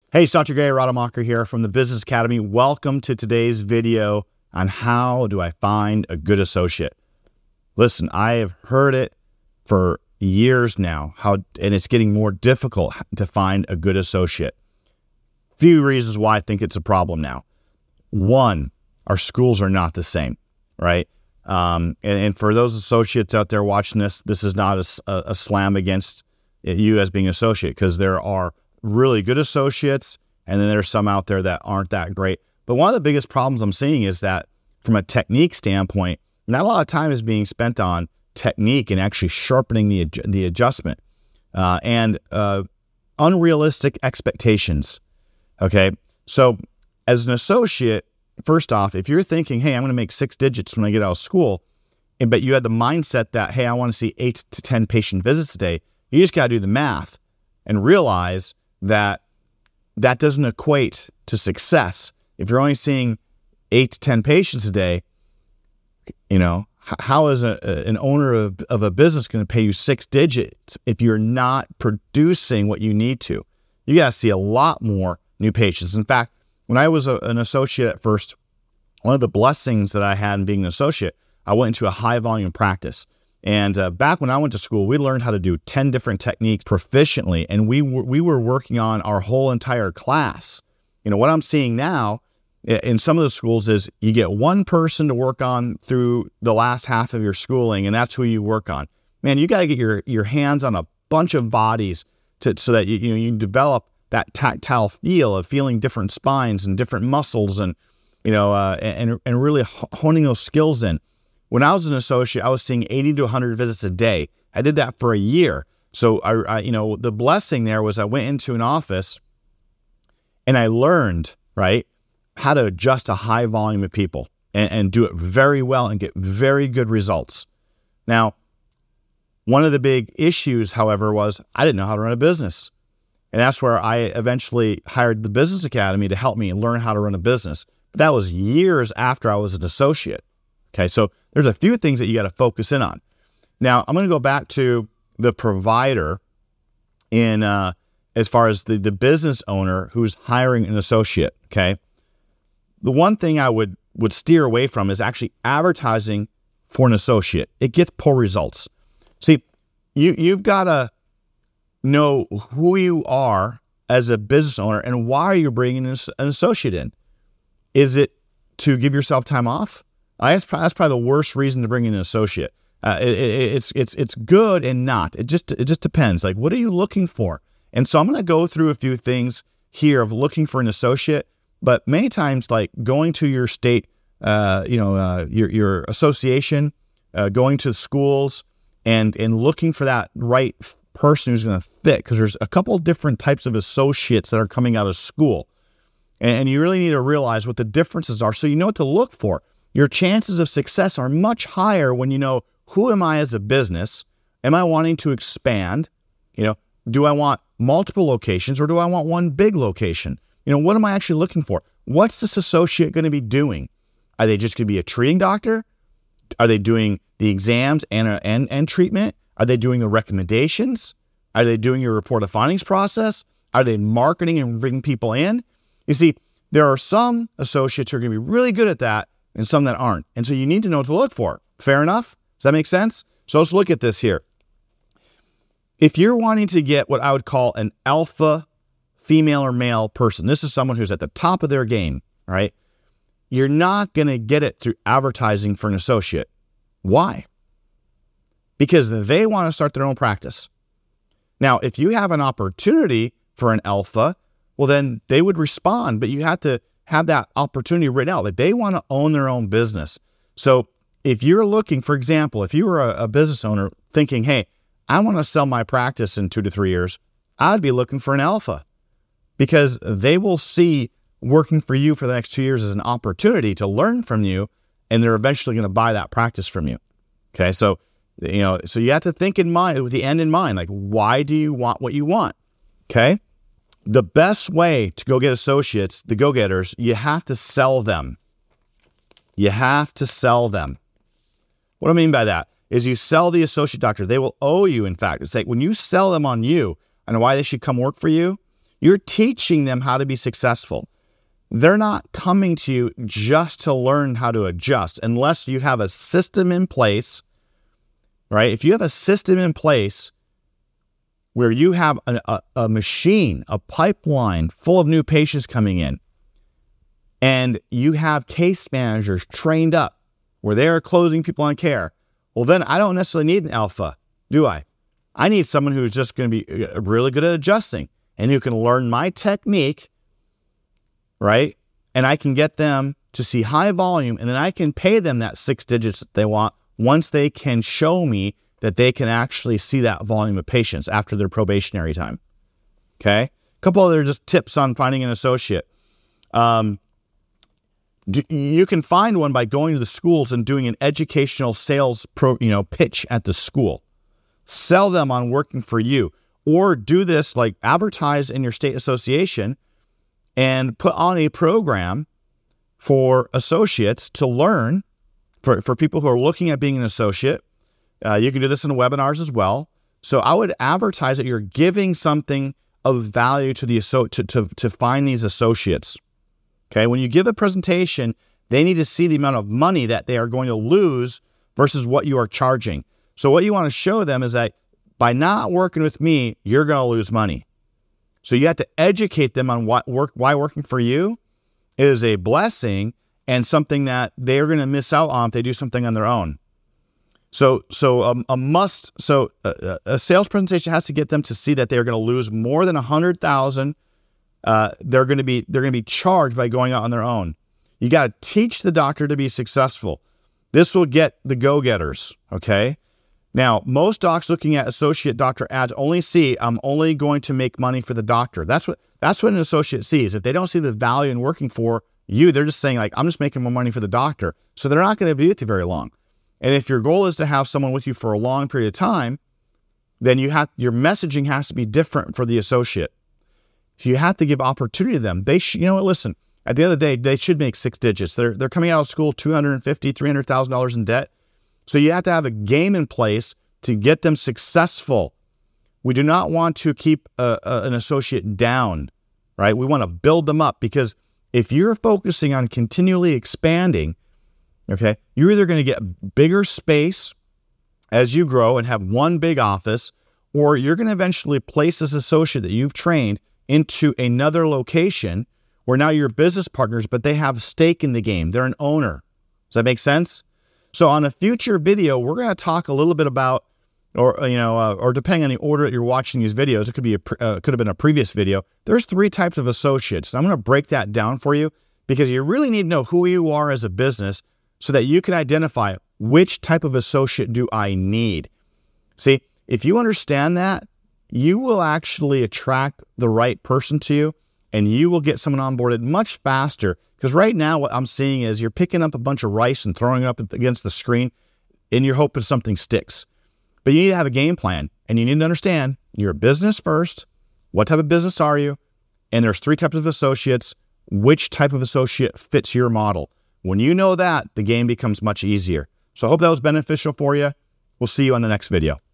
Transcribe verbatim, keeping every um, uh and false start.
Hey, it's Doctor Gary Rademacher here from the Business Academy. Welcome to today's video on how do I find a good associate. Listen, I have heard it for years now, how and it's getting more difficult to find a good associate. Few reasons why I think it's a problem now. One, our schools are not the same, right? Um, and, and for those associates out there watching this, this is not a, a slam against you as being an associate, because there are really good associates, and then there's some out there that aren't that great. But one of the biggest problems I'm seeing is that from a technique standpoint, not a lot of time is being spent on technique and actually sharpening the the adjustment uh, and uh, unrealistic expectations. Okay, so as an associate, first off, if you're thinking, hey, I'm going to make six digits when I get out of school, and but you had the mindset that, hey, I want to see eight to ten patient visits a day, you just got to do the math and realize that that doesn't equate to success. If you're only seeing eight to ten patients a day, you know, how is a, an owner of, of a business going to pay you six digits if you're not producing what you need to? You got to see a lot more new patients. In fact, when I was a, an associate at first, one of the blessings that I had in being an associate, I went into a high volume practice. And uh, back when I went to school, we learned how to do ten different techniques proficiently, and we were, we were working on our whole entire class. You know, what I'm seeing now in some of the schools is you get one person to work on through the last half of your schooling, and that's who you work on. Man, you got to get your, your hands on a bunch of bodies to, so that you, you know, you develop that tactile feel of feeling different spines and different muscles, and you know, uh, and and really honing those skills in. When I was an associate, I was seeing eighty to one hundred visits a day. I did that for a year. So, I, I, you know, the blessing there was I went into an office and I learned, right, how to adjust a high volume of people and, and do it very well and get very good results. Now, one of the big issues, however, was I didn't know how to run a business. And that's where I eventually hired the Business Academy to help me learn how to run a business. But that was years after I was an associate. Okay, so there's a few things that you got to focus in on. Now, I'm going to go back to the provider in uh, as far as the, the business owner who's hiring an associate, okay? The one thing I would, would steer away from is actually advertising for an associate. It gets poor results. See, you, you've got to know who you are as a business owner and why you're bringing an associate in. Is it to give yourself time off? I, that's probably the worst reason to bring in an associate. Uh, it, it, it's it's it's good and not. It just it just depends. Like, what are you looking for? And so I'm going to go through a few things here of looking for an associate. But many times, like going to your state, uh, you know, uh, your your association, uh, going to schools, and and looking for that right person who's going to fit. Because there's a couple of different types of associates that are coming out of school, and, and you really need to realize what the differences are, so you know what to look for. Your chances of success are much higher when you know, who am I as a business? Am I wanting to expand? You know, do I want multiple locations or do I want one big location? You know, what am I actually looking for? What's this associate going to be doing? Are they just going to be a treating doctor? Are they doing the exams and, uh, and, and treatment? Are they doing the recommendations? Are they doing your report of findings process? Are they marketing and bringing people in? You see, there are some associates who are going to be really good at that, and some that aren't. And so you need to know what to look for. Fair enough? Does that make sense? So let's look at this here. If you're wanting to get what I would call an alpha female or male person, this is someone who's at the top of their game, right? You're not going to get it through advertising for an associate. Why? Because they want to start their own practice. Now, if you have an opportunity for an alpha, well, then they would respond, but you have to have that opportunity written out. Like, they want to own their own business. So if you're looking, for example, if you were a, a business owner thinking, hey, I want to sell my practice in two to three years, I'd be looking for an alpha, because they will see working for you for the next two years as an opportunity to learn from you, and they're eventually going to buy that practice from you. Okay. So, you know, so you have to think in mind, with the end in mind, like, why do you want what you want? Okay. The best way to go get associates, the go-getters, you have to sell them. You have to sell them. What do I mean by that is you sell the associate doctor. They will owe you, in fact. It's like when you sell them on you and why they should come work for you, You're teaching them how to be successful. They're not coming to you just to learn how to adjust unless you have a system in place, right? If you have a system in place where you have a, a, a machine, a pipeline full of new patients coming in, and you have case managers trained up where they are closing people on care, well, then I don't necessarily need an alpha, do I? I need someone who's just going to be really good at adjusting and who can learn my technique, right? And I can get them to see high volume, and then I can pay them that six digits that they want once they can show me that they can actually see that volume of patients after their probationary time. Okay? A couple other just tips on finding an associate. Um, do, you can find one by going to the schools and doing an educational sales pro, you know, pitch at the school. Sell them on working for you, or do this like advertise in your state association and put on a program for associates to learn, for, for people who are looking at being an associate. Uh, you can do this in webinars as well. So I would advertise that you're giving something of value to the to, to, to find these associates. Okay, when you give a presentation, they need to see the amount of money that they are going to lose versus what you are charging. So what you want to show them is that by not working with me, you're going to lose money. So you have to educate them on what work, why working for you is a blessing and something that they're going to miss out on if they do something on their own. So, so um, a must. So a, a sales presentation has to get them to see that they're going to lose more than a hundred thousand. Uh, they're going to be they're going to be charged by going out on their own. You got to teach the doctor to be successful. This will get the go-getters. Okay. Now, most docs looking at associate doctor ads only see, I'm only going to make money for the doctor. That's what that's what an associate sees. If they don't see the value in working for you, they're just saying like, I'm just making more money for the doctor. So they're not going to be with you very long. And if your goal is to have someone with you for a long period of time, then you have your messaging has to be different for the associate. You have to give opportunity to them. They should, you know what, listen, at the end of the day, they should make six digits. They're, they're coming out of school two hundred fifty thousand dollars, three hundred thousand dollars in debt. So you have to have a game in place to get them successful. We do not want to keep a, a, an associate down, right? We want to build them up, because if you're focusing on continually expanding, okay, you're either going to get bigger space as you grow and have one big office, or you're going to eventually place this associate that you've trained into another location where now you're business partners, but they have stake in the game. They're an owner. Does that make sense? So on a future video, we're going to talk a little bit about, or you know, uh, or depending on the order that you're watching these videos, it could be a, uh, could have been a previous video. There's three types of associates. And I'm going to break that down for you, because you really need to know who you are as a business so that you can identify which type of associate do I need. See, if you understand that, you will actually attract the right person to you, and you will get someone onboarded much faster. Because right now what I'm seeing is you're picking up a bunch of rice and throwing it up against the screen, and you're hoping something sticks. But you need to have a game plan, and you need to understand you're a business first. What type of business are you? And there's three types of associates. Which type of associate fits your model? When you know that, the game becomes much easier. So I hope that was beneficial for you. We'll see you on the next video.